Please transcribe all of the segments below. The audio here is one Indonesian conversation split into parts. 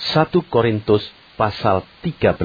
1 Korintus pasal 13.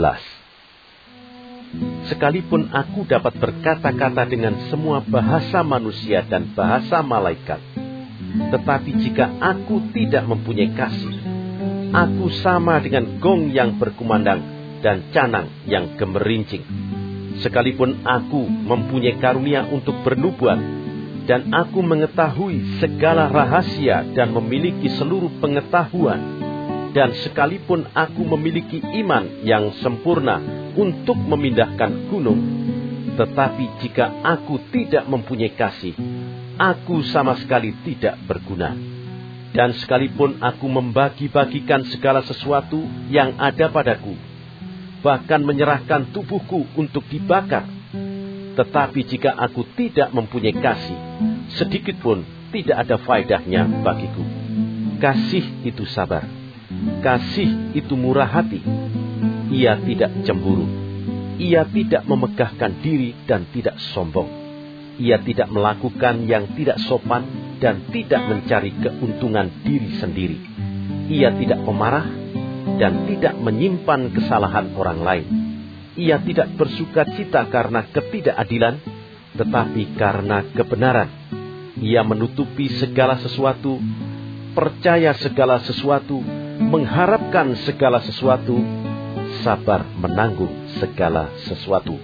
Sekalipun aku dapat berkata-kata dengan semua bahasa manusia dan bahasa malaikat, tetapi jika aku tidak mempunyai kasih, aku sama dengan gong yang berkumandang dan canang yang gemerincing. Sekalipun aku mempunyai karunia untuk bernubuat, dan aku mengetahui segala rahasia dan memiliki seluruh pengetahuan, dan sekalipun aku memiliki iman yang sempurna untuk memindahkan gunung, tetapi jika aku tidak mempunyai kasih, aku sama sekali tidak berguna. Dan sekalipun aku membagi-bagikan segala sesuatu yang ada padaku, bahkan menyerahkan tubuhku untuk dibakar, tetapi jika aku tidak mempunyai kasih, sedikit pun tidak ada faedahnya bagiku. Kasih itu sabar. Kasih itu murah hati. Ia tidak cemburu. Ia tidak memegahkan diri dan tidak sombong. Ia tidak melakukan yang tidak sopan dan tidak mencari keuntungan diri sendiri. Ia tidak pemarah dan tidak menyimpan kesalahan orang lain. Ia tidak bersuka cita karena ketidakadilan, tetapi karena kebenaran. Ia menutupi segala sesuatu, percaya segala sesuatu, mengharapkan segala sesuatu, sabar menanggung segala sesuatu.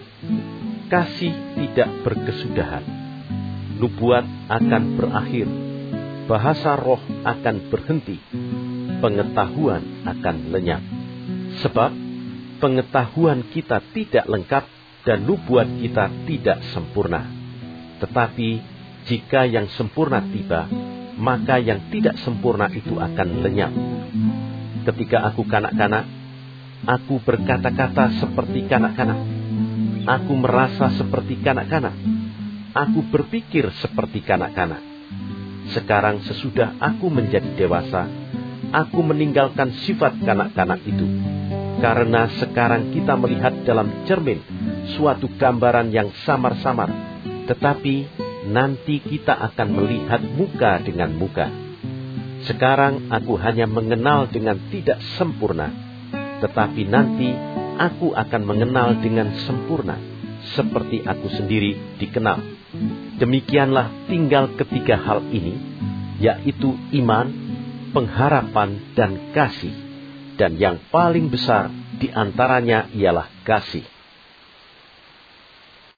Kasih tidak berkesudahan. Nubuat akan berakhir, bahasa roh akan berhenti, pengetahuan akan lenyap. Sebab pengetahuan kita tidak lengkap dan nubuat kita tidak sempurna. Tetapi jika yang sempurna tiba, maka yang tidak sempurna itu akan lenyap. Ketika aku kanak-kanak, aku berkata-kata seperti kanak-kanak. Aku merasa seperti kanak-kanak. Aku berpikir seperti kanak-kanak. Sekarang sesudah aku menjadi dewasa, aku meninggalkan sifat kanak-kanak itu. Karena sekarang kita melihat dalam cermin suatu gambaran yang samar-samar, tetapi nanti kita akan melihat muka dengan muka. Sekarang aku hanya mengenal dengan tidak sempurna, tetapi nanti aku akan mengenal dengan sempurna, seperti aku sendiri dikenal. Demikianlah tinggal ketiga hal ini, yaitu iman, pengharapan, dan kasih. Dan yang paling besar di antaranya ialah kasih.